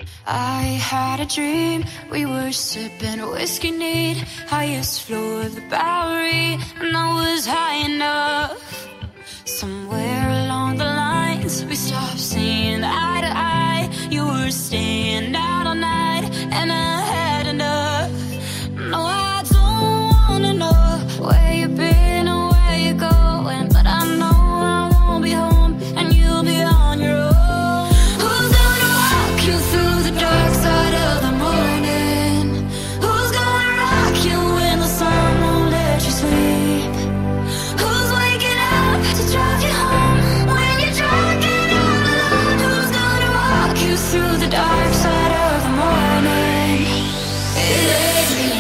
I had a dream, we were sipping whiskey neat, highest floor of the Bowery, and I was high enough. Somewhere along the lines, we stopped seeing eye to eye. You were staying out all night, and I had enough. No, I don't wanna know where you've been or where you're going, but I know I won't be home, and you'll be on your own. Who's gonna walk you through the dark side of the morning? Who's gonna rock you when the sun won't let you sleep? Who's waking up to drive you home when you're drunk and all alone? Who's gonna walk you through the dark side of the morning? It ain't me.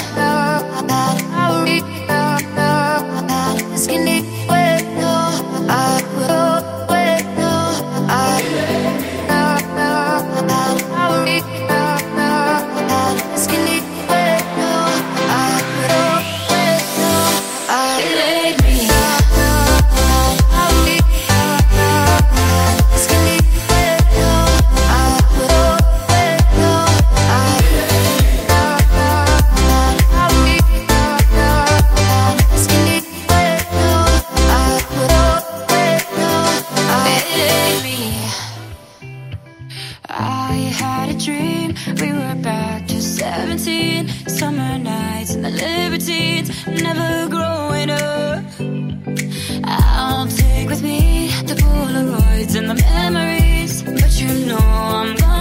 I had a dream, we were back to 17, summer nights and the libertines, never growing up. I'll take with me the Polaroids and the memories, but you know I'm gonna